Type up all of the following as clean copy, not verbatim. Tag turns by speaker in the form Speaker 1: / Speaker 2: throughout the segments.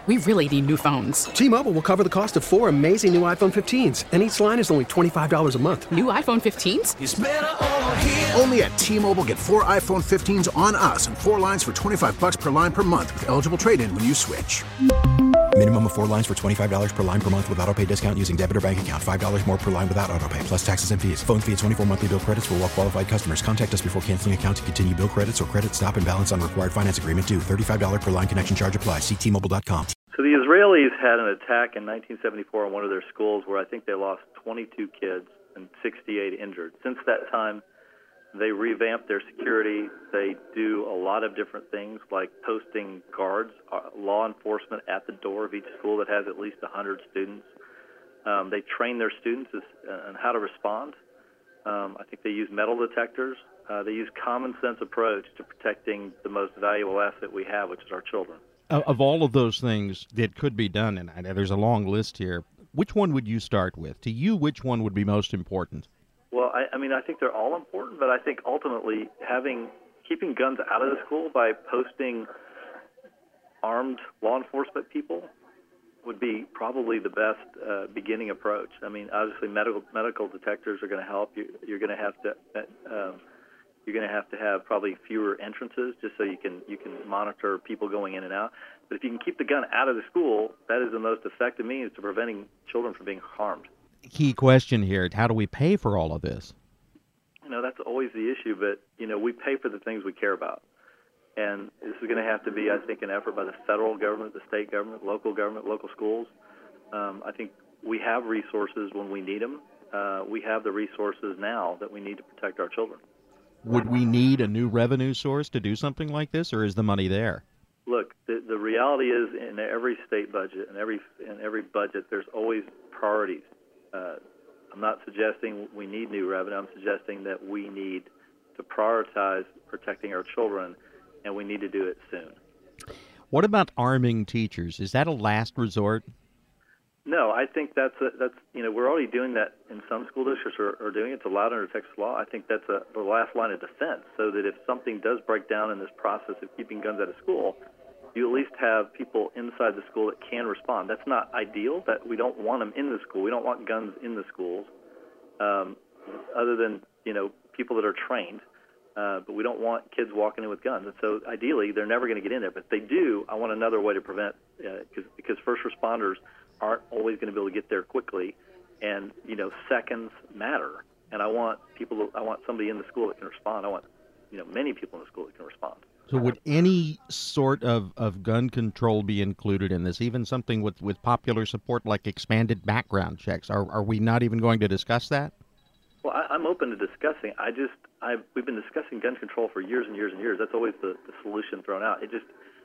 Speaker 1: We really need new phones.
Speaker 2: T-Mobile will cover the cost of 4 amazing new iPhone 15s, and each line is only $25 a month.
Speaker 1: New iPhone 15s?
Speaker 3: It's better over here.
Speaker 4: Only at T-Mobile, get 4 iPhone 15s on us and 4 lines for $25 per line per month with eligible trade-in when you switch.
Speaker 5: Minimum of 4 lines for $25 per line per month with autopay discount using debit or bank account. $5 more per line without autopay, plus taxes and fees. Phone fee at 24 monthly bill credits for well-qualified customers. Contact us before canceling account to continue bill credits or credit stop and balance on required finance agreement due. $35 per line connection charge applies. See T-Mobile.com.
Speaker 6: So the Israelis had an attack in 1974 on one of their schools where I think they lost 22 kids and 68 injured. Since that time, they revamped their security. They do a lot of different things like posting guards, law enforcement at the door of each school that has at least 100 students. They train their students on how to respond. I think they use metal detectors. They use common sense approach to protecting the most valuable asset we have, which is our children.
Speaker 7: Of all of those things that could be done, and there's a long list here, which one would you start with? To you, which one would be most important?
Speaker 6: Well, I think they're all important, but I think ultimately keeping guns out of the school by posting armed law enforcement people would be probably the best beginning approach. I mean, obviously medical detectors are going to help. You're going to have to have probably fewer entrances just so you can monitor people going in and out. But if you can keep the gun out of the school, that is the most effective means to preventing children from being harmed.
Speaker 7: Key question here, how do we pay for all of this?
Speaker 6: That's always the issue, but, we pay for the things we care about. And this is going to have to be, I think, an effort by the federal government, the state government, local schools. I think we have resources when we need them. We have the resources now that we need to protect our children.
Speaker 7: Would we need a new revenue source to do something like this, or is the money there?
Speaker 6: Look, the reality is in every state budget and every budget, there's always priorities. I'm not suggesting we need new revenue. I'm suggesting that we need to prioritize protecting our children, and we need to do it soon.
Speaker 7: What about arming teachers? Is that a last resort?
Speaker 6: No, I think that's we're already doing that in some school districts are doing it. It's allowed under Texas law. I think that's the last line of defense, so that if something does break down in this process of keeping guns out of school, you at least have people inside the school that can respond. That's not ideal. That we don't want them in the school. We don't want guns in the schools, other than people that are trained. But we don't want kids walking in with guns. And so ideally, they're never going to get in there. But if they do, I want another way to prevent because first responders aren't always going to be able to get there quickly, and seconds matter. And I want somebody in the school that can respond. I want many people in the school that can respond.
Speaker 7: So would any sort of gun control be included in this, even something with popular support like expanded background checks? Are we not even going to discuss that?
Speaker 6: Well, I'm open to discussing. We've been discussing gun control for years and years and years. That's always the solution thrown out. It just,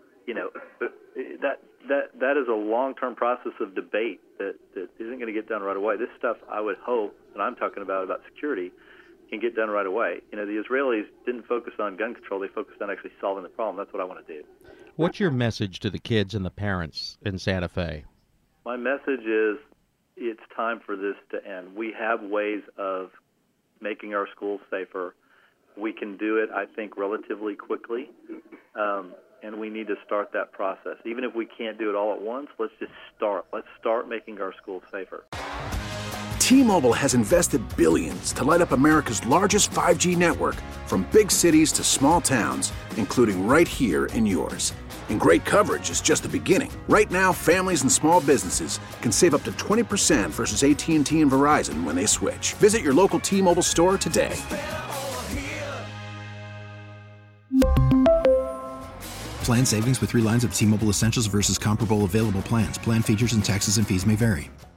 Speaker 6: that is a long-term process of debate that isn't going to get done right away. This stuff, I would hope, and I'm talking about security, can get done right away. The Israelis didn't focus on gun control. They focused on actually solving the problem. That's what I want to do.
Speaker 7: What's your message to the kids and the parents in Santa Fe?
Speaker 6: My message is it's time for this to end. We have ways of making our schools safer. We can do it, I think, relatively quickly, and we need to start that process. Even if we can't do it all at once, let's just start. Let's start making our schools safer.
Speaker 4: T-Mobile has invested billions to light up America's largest 5G network, from big cities to small towns, including right here in yours. And great coverage is just the beginning. Right now, families and small businesses can save up to 20% versus AT&T and Verizon when they switch. Visit your local T-Mobile store today.
Speaker 5: Plan savings with 3 lines of T-Mobile Essentials versus comparable available plans. Plan features and taxes and fees may vary.